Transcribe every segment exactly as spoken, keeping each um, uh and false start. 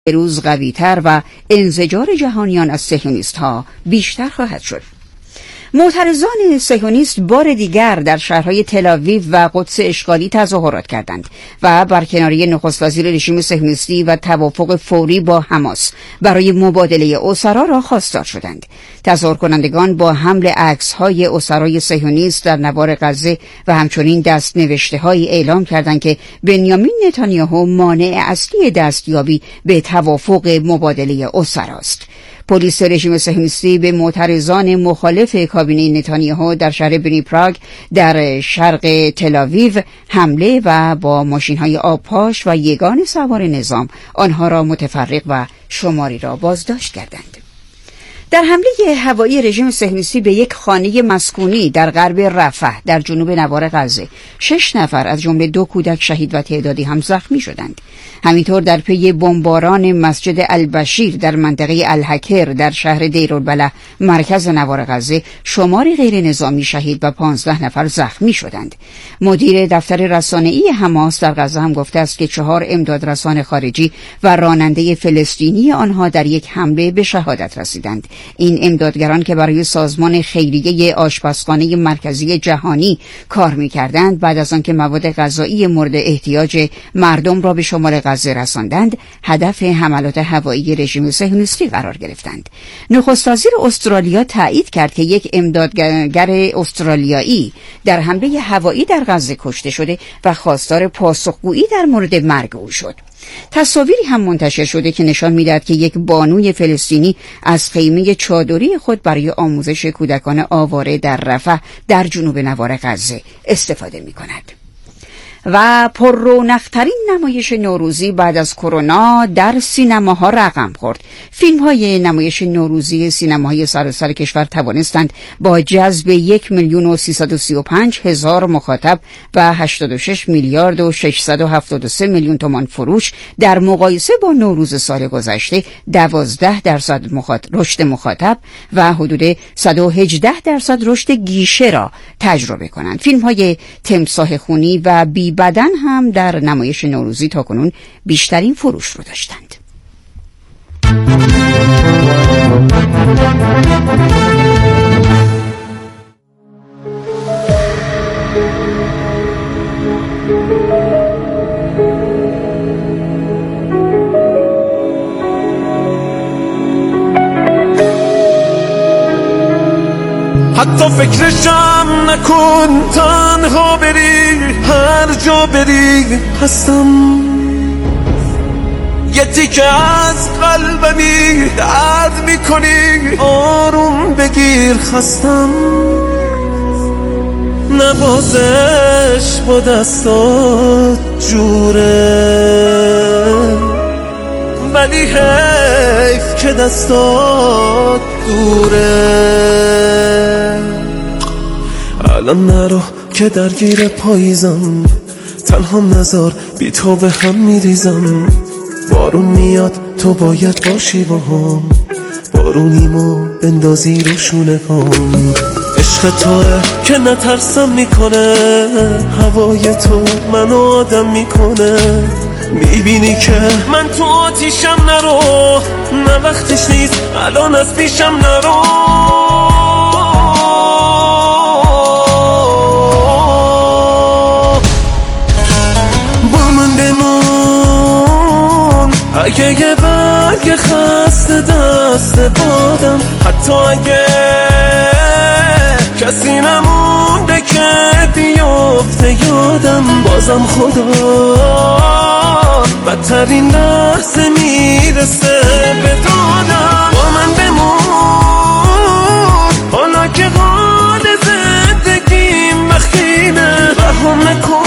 روز قوی‌تر و انزجار جهانیان از صهیونیست‌ها بیشتر خواهد شد. معترضان صهیونیست بار دیگر در شهرهای تل‌آویو و قدس اشغالی تظاهرات کردند و برکناری نخست وزیر رژیم صهیونیستی و توافق فوری با حماس برای مبادله اسرا را خواستار شدند. تظاهر کنندگان با حمل عکس‌های اسرای صهیونیست در نوار غزه و همچنین دست‌نوشته‌هایی اعلام کردند که بنیامین نتانیاهو مانع اصلی دستیابی به توافق مبادله اسرا است. پلیس رژیم صهیونیستی به معترضان مخالف کابینه نتانیاهو در شهر بنی پراگ در شرق تل‌آویو حمله و با ماشین‌های آبپاش و یگان سوار نظام آنها را متفرق و شماری را بازداشت کردند. در حمله هوایی رژیم صهیونیستی به یک خانه مسکونی در غرب رفح در جنوب نوار غزه شش نفر از جمله دو کودک شهید و تعدادی هم زخمی شدند. همینطور در پی بمباران مسجد البشیر در منطقه الحکر در شهر دیرالبلح مرکز نوار غزه شماری غیر نظامی شهید و پانزده نفر زخمی شدند. مدیر دفتر رسانه‌ای حماس در غزه هم گفته است که چهار امدادرسان خارجی و راننده فلسطینی آنها در یک حمله به شهادت رسیدند. این امدادگران که برای سازمان خیریه آشپزخانه مرکزی جهانی کار می‌کردند بعد از آنکه مواد غذایی مورد احتیاج مردم را به شمال غزه رساندند هدف حملات هوایی رژیم صهیونیستی قرار گرفتند. نخست وزیر استرالیا تایید کرد که یک امدادگر استرالیایی در حمله هوایی در غزه کشته شده و خواستار پاسخگویی در مورد مرگ او شد. تصاویری هم منتشر شده که نشان می‌دهد که یک بانوی فلسطینی از خیمه چادری خود برای آموزش کودکان آواره در رفح در جنوب نوار غزه استفاده می‌کند. و پررونق‌ترین نمایش نوروزی بعد از کرونا در سینماها رقم خورد. فیلم‌های نمایش نوروزی سینماهای سراسر کشور توانستند با جذب یک میلیون و سیصد و سی و پنج هزار مخاطب و هشتاد و شش میلیارد و ششصد و هفتاد و سه میلیون تومان فروش در مقایسه با نوروز سال گذشته دوازده درصد مخاطب رشد مخاطب و حدود صد و هجده درصد رشد گیشه را تجربه کنند. فیلم‌های تمساح خونی و بی بدن هم در نمایش نوروزی تاکنون بیشترین فروش رو داشتند. حتی فکرشم نکن تنها بری هر جا بری هستم یه تیکه از قلبمی درد میکنی آروم بگیر خستم نوازش با دستات جوره ولی حیف که دستات دوره الان نرو که درگیر پاییزم تنها نزار بی تو به هم میریزم بارون میاد تو باید باشی با هم بارونیمو بندازی رو شونه هم عشق توه که نترسم میکنه هوای تو منو آدم میکنه میبینی که من تو آتیشم نرو نه وقتش نیست الان از پیشم نرو اگه یه برگ خسته دست بادم حتی اگه کسی نمونده که بیفته یادم بازم خدا بدترین لحظه میرسه به دادم با من بمون حالا که حال زندگیم بخینه رحم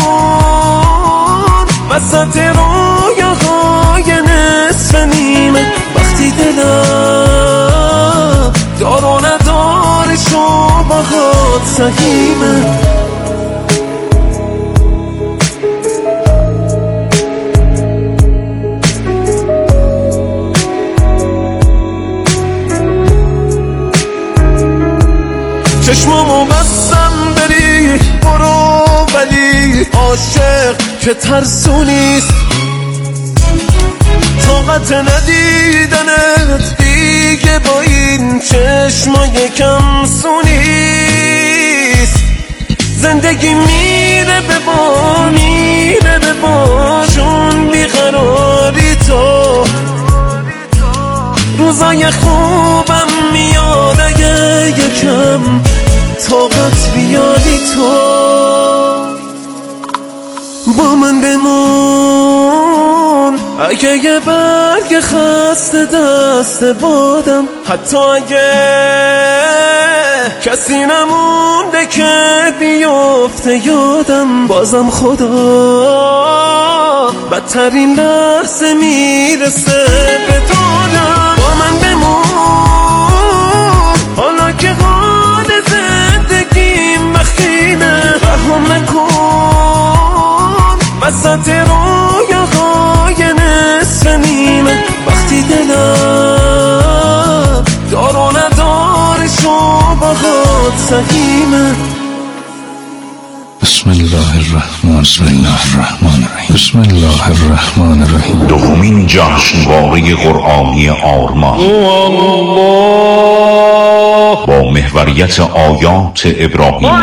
نکن وسط رویاهای نصف نیمه وقتی دلم دار و ندارش و باهات سهیمه چشمامو بستم بری برو ولی عاشق که ترسونیست تا طاقت ندیدنت دیگه با این چشمای کم سونیست. زندگی میره به بار میره به بار چون بیقراری تو. روزای خوبم میاد اگه یکم طاقت بیاری تو. با من بمون اگه یه برگ خسته دست بادم، حتی اگه کسی نمونده که بیفته یادم، بازم خدا بدترین لحظه میرسه به دادم. با من بمون حالا که حال زندگیم بخینه، رحم نکن وسط رویاهای نصف نیمه. وقتی دلم دار و نداره شبهات سقیمه. بسم الله الرحمن بسم الله الرحمن الرحیم بسم الله الرحمن الرحیم. دومین جشنواره قرآنی آرمان با محوریت آیات ابراهیم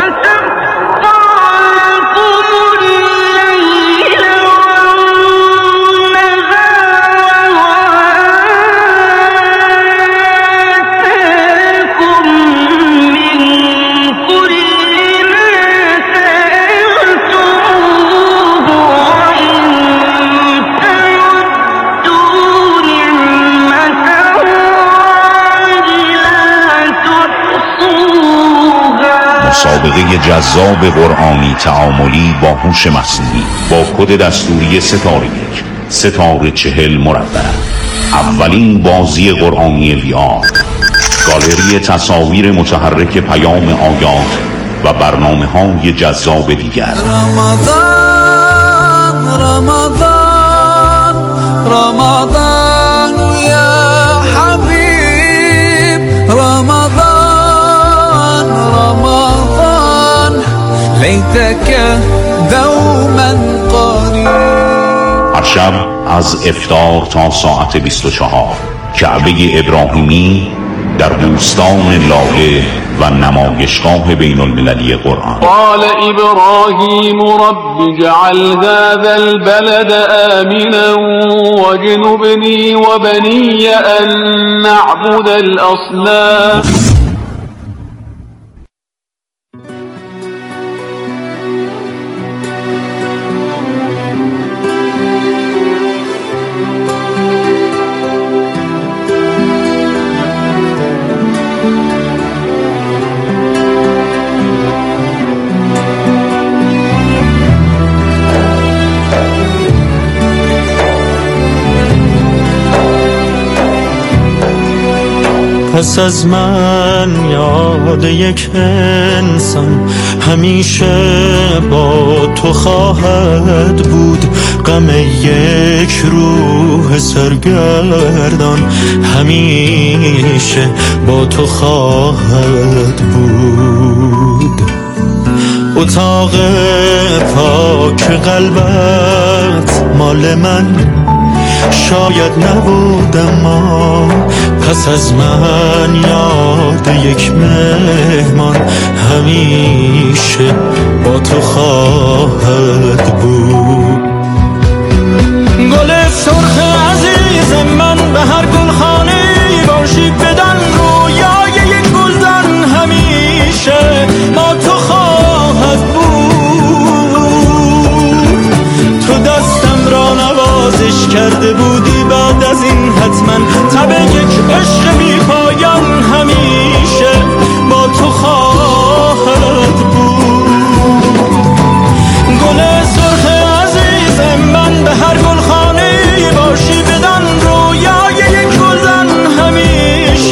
مسابقه جذاب قرآنی تعاملی با هوش مصنوعی با کد دستوری ستاره یک ستاره چهل مربع. اولین بازی قرآنی وی آر، گالری تصاویر متحرک پیام آیات و برنامه های جذاب دیگر. رمضان رمضان رمضان یا حبیب، رمضان رمضان لیتک دوما قریب. هر شب از افطار تا ساعت بیست و چهار کعبه ابراهیمی در بوستان لاله و نمایشگاه بین المللی قرآن. قال ابراهیم رب اجعل هذا البلد آمنا واجنبني وبني ان نعبد الاصنام. پس از من یاد یک انسان همیشه با تو خواهد بود. غم یک روح سرگردان همیشه با تو خواهد بود. اتاق پاک قلبت مال من شاید نبود، اما پس از من یاد یک مهمان همیشه با تو خواهد بود. گل سرخ عزیز من به هر گلخانه باشی، بدان رویای یک گلدان همیشه با تو خواهد بود. تو دستم را نوازش کرده بودی، بعد از این حتما تب یک عشق بی پایان همیشه با تو خواهد بود. گل سرخ عزیز من به هر گلخانه باشی، بدان رویای یک گلدان همیشه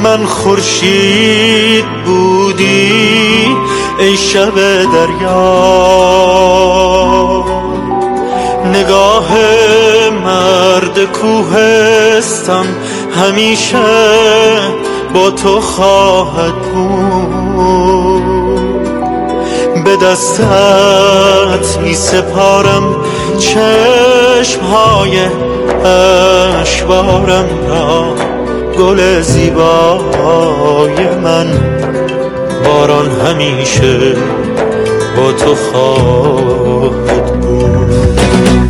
من خورشید بودی ای شب دریا، نگاه مرد کوهستان همیشه با تو خواهد بود. به دستت می سپارم چشمهای اشوارم را، گل زیبای من باران همیشه با تو خواهد بود.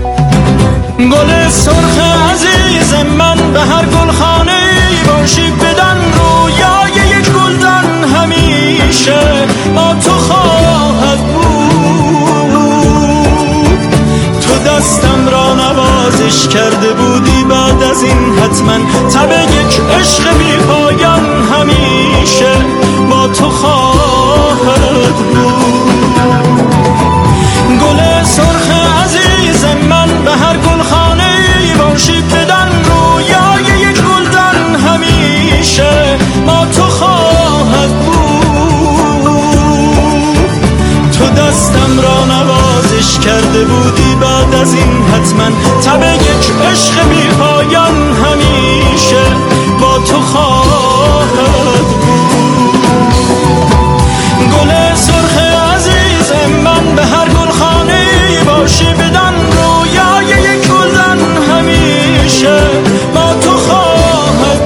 گل سرخ عزیز من به هر گلخانه باشی، بدن رویای یک گلدان همیشه با تو خواهد بود. تو دستم را نوازش کرده بودی، بعد از این حتما تب یک عشق بی پایان همیشه با تو خواهد بود. گل سرخ عزیز من به هر گلخانه باشی، بدن رویای یک گلدان همیشه با تو خواهد بود. تو دستم را نوازش کرده بودی، بعد از این حتما تب یک عشق بی پایان همیشه با تو خواهد بود. گل سرخ عزیز من به هر گلخانه باشی، بدن رویای یک گلدان همیشه با تو خواهد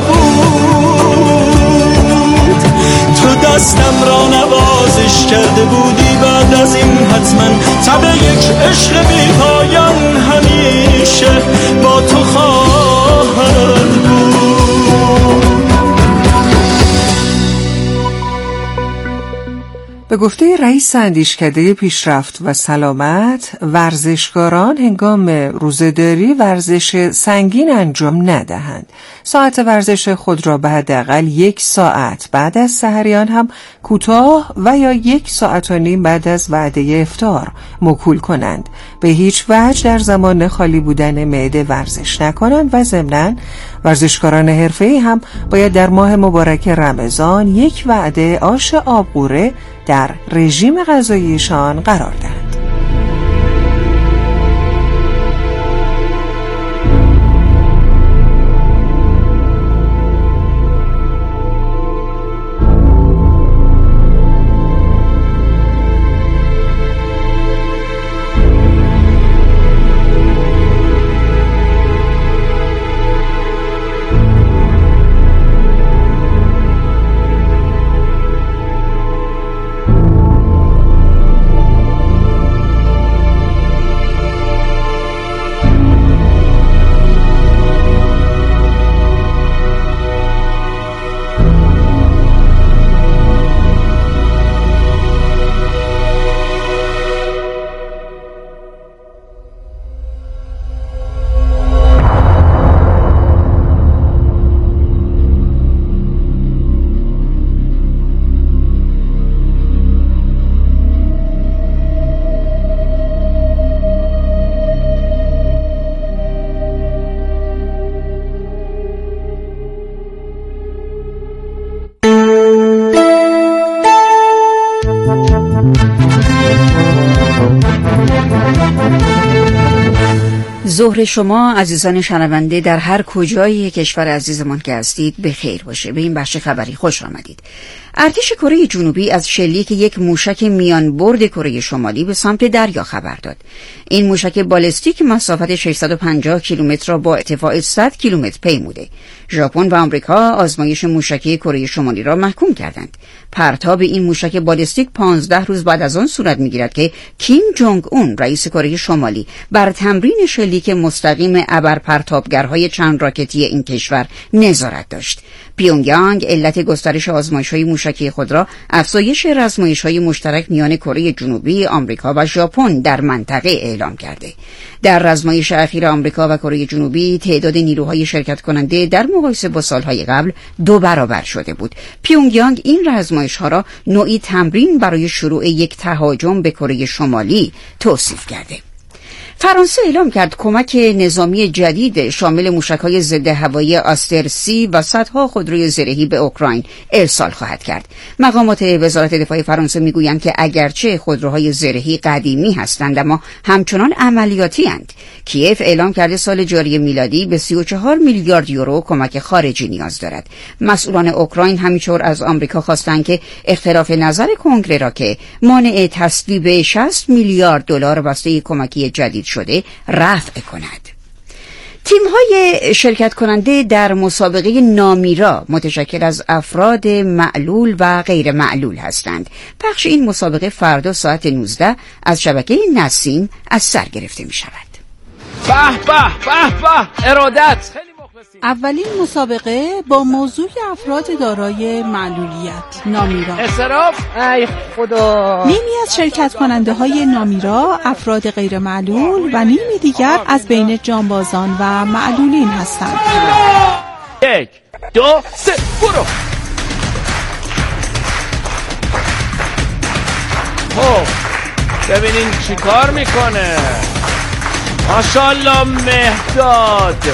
بود. تو دستم را نوازش کرده بودی، بعد از این حتما تب یک عشق بی پایان همیشه با تو خواهد بود. به گفته رئیس اندیشکده پیشرفت و سلامت، ورزشکاران هنگام روزه‌داری ورزش سنگین انجام ندهند. ساعت ورزش خود را به حداقل یک ساعت بعد از سحریان هم کوتاه و یا یک ساعت و نیم بعد از وعده افطار موکول کنند. به هیچ وجه در زمان خالی بودن معده ورزش نکنند و ضمناً ورزشکاران حرفه‌ای هم باید در ماه مبارک رمضان یک وعده آش آبغوره در رژیم غذاییشان قرار دهند. ظهر شما عزیزان شنونده در هر کجای کشور عزیزمان که هستید به خیر باشه. به این بخش خبری خوش آمدید. ارتش کره جنوبی از شلیک یک موشک میان برد کره شمالی به سمت دریا خبر داد. این موشک بالستیک مسافت ششصد و پنجاه کیلومتر را با ارتفاع صد کیلومتر پیموده. ژاپن و آمریکا آزمایش موشکی کره شمالی را محکوم کردند. پرتاب این موشک بالستیک پانزده روز بعد از آن صورت می‌گیرد که کیم جونگ اون رئیس کره شمالی بر تمرین شلیک مستقیم ابرپرتابگرهای چند راکتی این کشور نظارت داشت. پیونگیانگ علت گسترش آزمایش‌های موشکی خود را افزایش آزمایش‌های مشترک میان کره جنوبی، آمریکا و ژاپن در منطقه اعلام کرده. در آزمایش اخیر آمریکا و کره جنوبی تعداد نیروهای شرکت کننده در مقایسه با سالهای قبل دو برابر شده بود. پیونگیانگ این آزمایش‌ها را نوعی تمرین برای شروع یک تهاجم به کره شمالی توصیف کرده. فرانسه اعلام کرد کمک نظامی جدید شامل موشک‌های ضد هوایی آستر سی و صدها خودروی زرهی به اوکراین ارسال خواهد کرد. مقامات وزارت دفاع فرانسه میگویند که اگرچه خودروهای زرهی قدیمی هستند اما همچنان عملیاتی اند. کیف اعلام کرده سال جاری میلادی به سی و چهار میلیارد یورو کمک خارجی نیاز دارد. مسئولان اوکراین همینطور از آمریکا خواستند که اختلاف نظر کنگره را که مانع تصویب شصت میلیارد دلار بسته کمکی جدید شده رفع کند. تیم‌های شرکت کننده در مسابقه نامیرا متشکل از افراد معلول و غیر معلول هستند. پخش این مسابقه فردا ساعت نوزده از شبکه نسیم از سر گرفته می شود. به به به به ارادت. اولین مسابقه با موضوع افراد دارای معلولیت نامیرا. اصراف ای خدا. نیمی از شرکت کننده های نامیرا افراد غیر معلول و نیمی دیگر از بین جانبازان و معلولین هستند. یک دو سه برو. خب ببینین چی کار میکنه. ماشاءالله مهداد.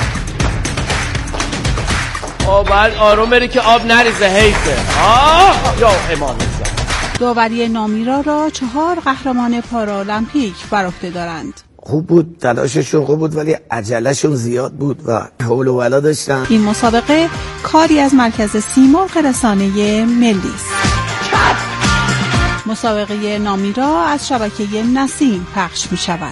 آه بعد آروم بری که آب نریزه حیفه. آه یا امام زمان. داوری نامیرا را چهار قهرمان پارالمپیک بر عهده دارند. خوب بود، تلاششون خوب بود ولی عجلهشون زیاد بود و حول و ولا داشتن. این مسابقه کاری از مرکز سیمرغ رسانه ملی است. مسابقه نامیرا از شبکه نسیم پخش می شود.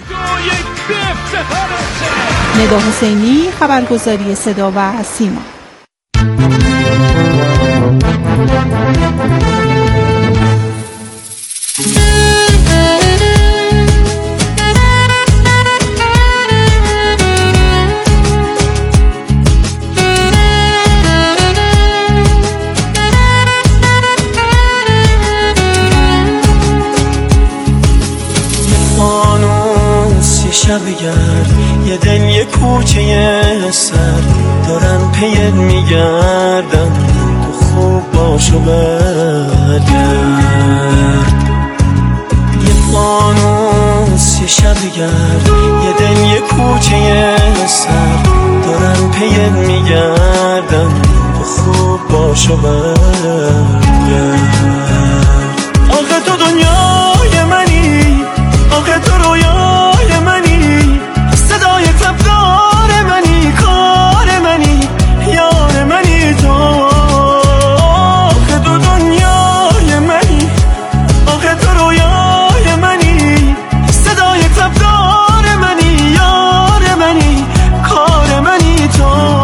ندا حسینی، خبرگزاری صدا و سیما. شب گرد یه دل یه کوچه سر دارن پید میگردن تو خوب باشو برگرد. یه فانوس یه شب گرد یه دل یه کوچه سر دارن پید میگردن تو خوب باشو برگرد. آخه تو دنیای منی، آخه تو رویای منی، صدای تبدار منی، کار منی، یار منی تو. آخه تو دنیای منی، آخه تو رویای منی، صدای تبدار منی، یار منی، کار منی تو.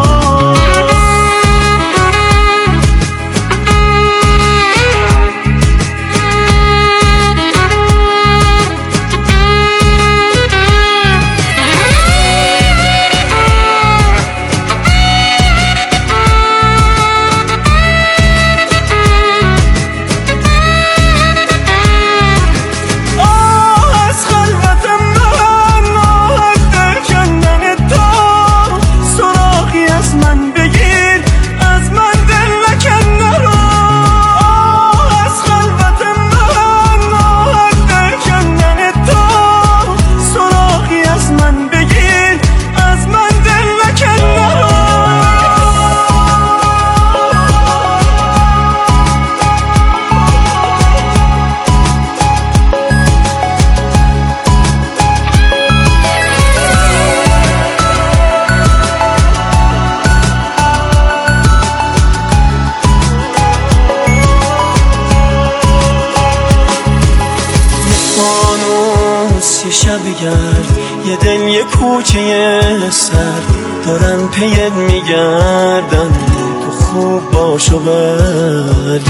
یه دل یه کوچه سر دارن پید میگردن تو خوب باشو برگرد.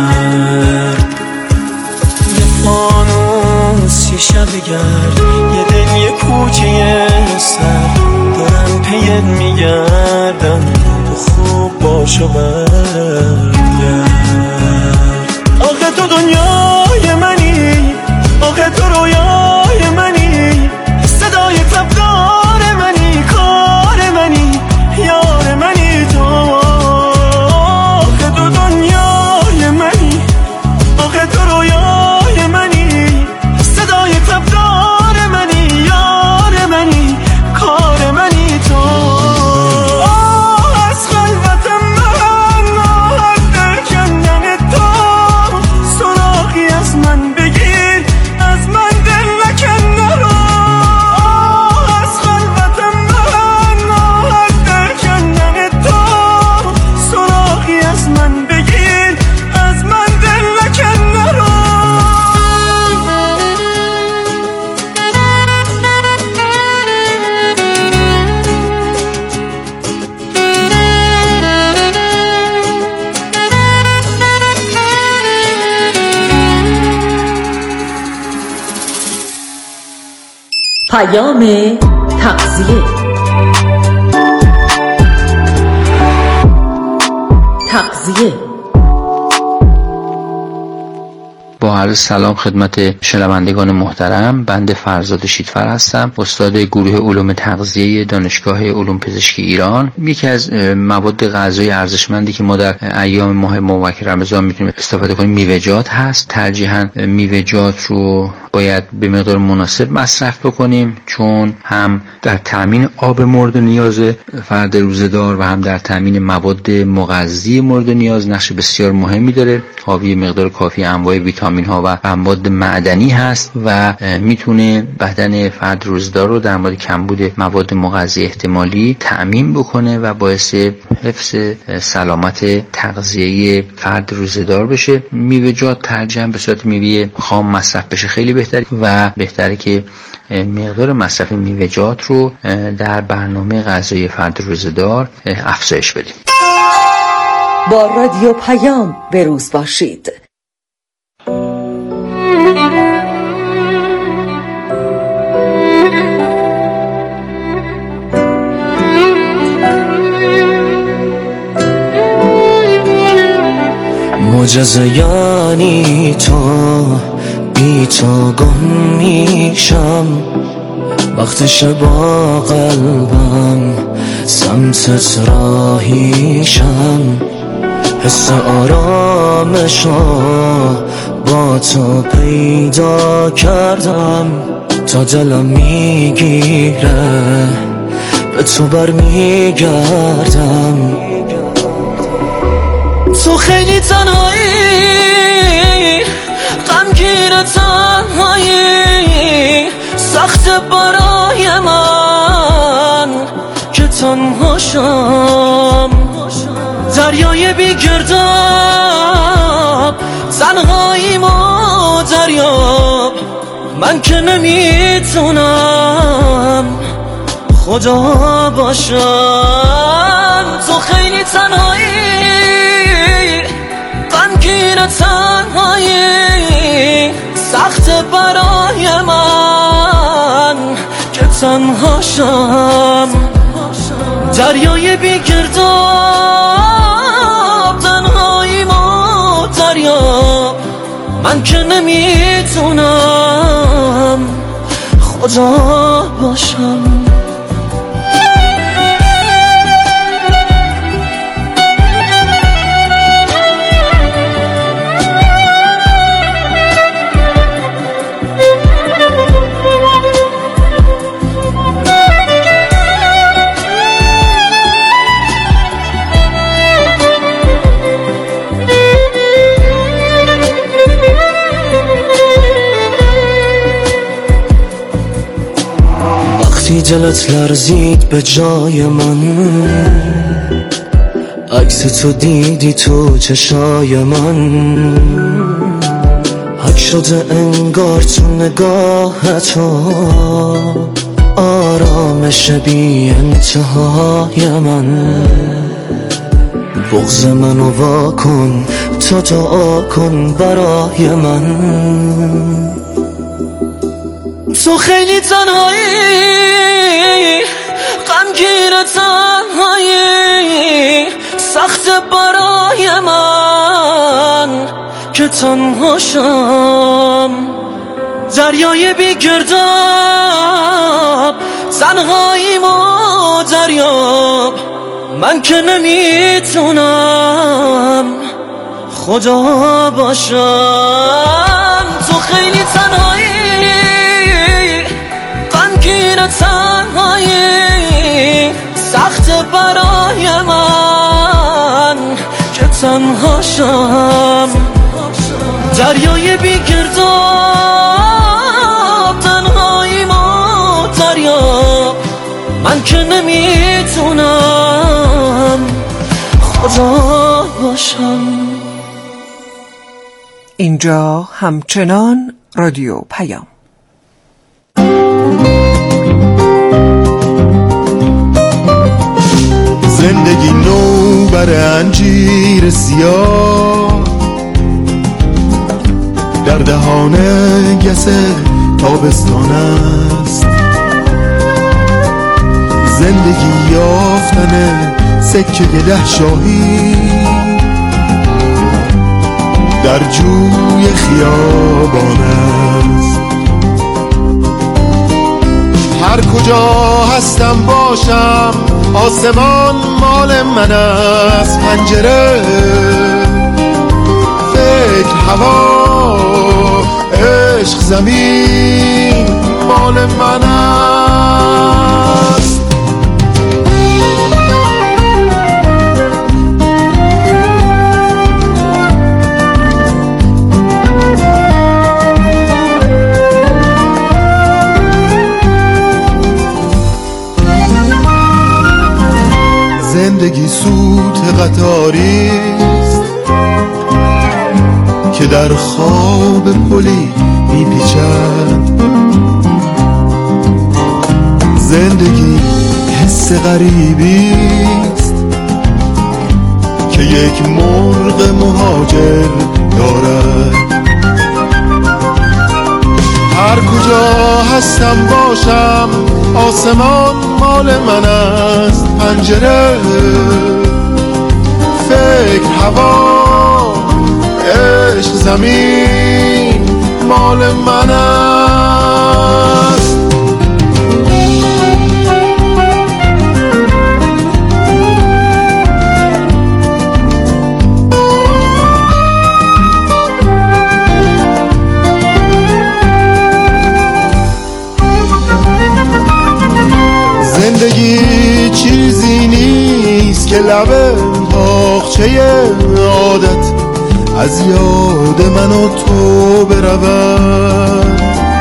یه فانوس یه شب گرد یه دل یه کوچه سر دارن پید میگردن تو خوب باشو برگرد. آخه تو دنیای منی، آخه تو رویای منی، صدای تبدار منی، کار منی، یار منی تو. آخه تو دنیای منی، آخه تو رویای منی، صدای تبدار منی، یار منی، پیام تغذیه. تغذیه. با عرض سلام خدمت شنوندگان محترم، بنده فرزاد شیدفر هستم، استاد گروه علوم تغذیه دانشگاه علوم پزشکی ایران. یکی از مواد غذایی ارزشمندی که ما در ایام ماه مبارک رمضان میتونیم استفاده کنیم میوه‌جات هست. ترجیحاً میوه‌جات رو باید به مقدار مناسب مصرف بکنیم، چون هم در تامین آب مورد نیاز فرد روزه‌دار و هم در تامین مواد مغذی مورد نیاز نقش بسیار مهمی داره. حاوی مقدار کافی انواع ویتامین ها و مواد معدنی هست و میتونه بدن فرد روزه‌دار رو در مورد کمبود مواد مغذی احتمالی تأمین بکنه و باعث حفظ سلامت تغذیه فرد روزه‌دار بشه. میوه‌جات ترجیحاً به صورت میوه خام مصرف بشه خیلی بهتره و بهتره که مقدار مصرف میوه‌جات رو در برنامه غذایی فرد روزه‌دار افزایش بدیم. با رادیو پیام به روز باشید. معجزه یعنی تو، بی تو گم میشم وقت شبا قلبم سمتت راهیشم. حس آرامشو با تو پیدا کردم، تا دلم میگیره به تو بر میگردم. تو خیلی تنهایی، غمگین تنهایی، سخت برای من که تنهاشم. دریای بی گرداب، تنهاییم و دریاب، من که نمیتونم خدا باشم. تو خیلی تنهایی، غمگین تنهایی، سخت برای من که تنهاشم. دریای بی گرداب، تنهاییم و دریاب، من که نمیتونم خدا باشم. دلت لرزید به جای من، عکس تو دیدی تو چشای من، حک شده انگار تو نگاه تو، آرامش بی انتهای من. بغض منو واکن، تو دعا کن برای من. تو خیلی تنهایی، غمگین تنهایی، سخت برای من که تنهاشم. دریای بی گرداب، تنهاییم و دریاب، من که نمیتونم خدا باشم. تو خیلی تنهایی، غمگین تنهایی، سخت برای من که تنهاشم. دریای بی گرداب، تنهاییم و دریاب، من که نمیتونم خدا باشم. اینجا همچنان رادیو پیام. زندگی نو بر انجیر سیاه، در دهان گس تابستان است. زندگی یافتن سکه ده شاهی در جوی خیابان است. هر کجا هستم باشم آسمان مال من است. پنجره فکر هوا عشق زمین مال من است. زندگی سوت قطاریست که در خواب پلی میپیچد. زندگی حس غریبیست که یک مرغ مهاجر دارد. هر کجا هستم باشم آسمان مال من است. پنجره فکر هوا عشق زمین مال من است. زندگی چیزی نیست که لب باغچه عادت از یاد من و تو برود.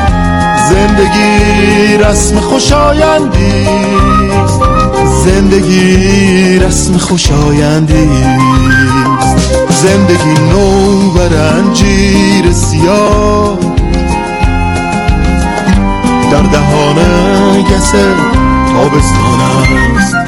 زندگی رسم خوشایندیست. زندگی رسم خوشایندیست. زندگی نو و انجیر سیاه در دهان گسه تابستان است.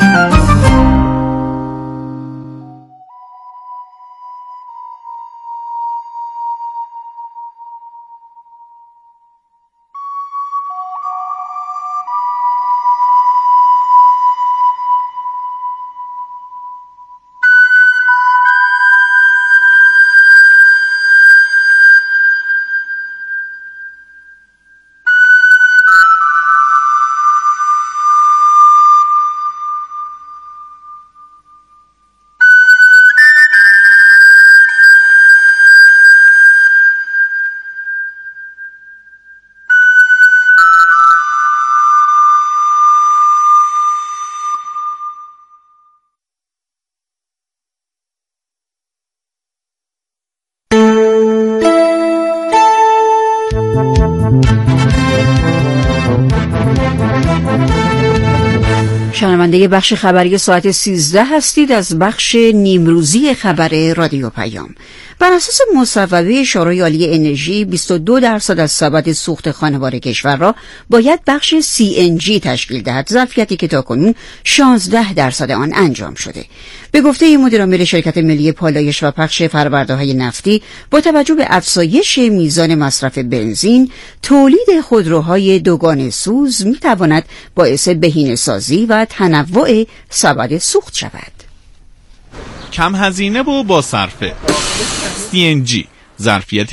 شنونده بخش خبری ساعت سیزده هستید از بخش نیمروزی خبر رادیو پیام. بر اساس مصوبه شورای عالی انرژی بیست و دو درصد از سبد سوخت خانوار کشور را باید بخش سی ان جی تشکیل دهد، ظرفیتی که تاکنون شانزده درصد آن انجام شده. به گفته مدیر عامل شرکت ملی پالایش و پخش فرآورده‌های نفتی، با توجه به افزایش میزان مصرف بنزین، تولید خودروهای دوگانه سوز میتواند باعث بهینه‌سازی و تنوع سبد سوخت شود. کم هزینه و با صرفه سی ان جی ظرفیت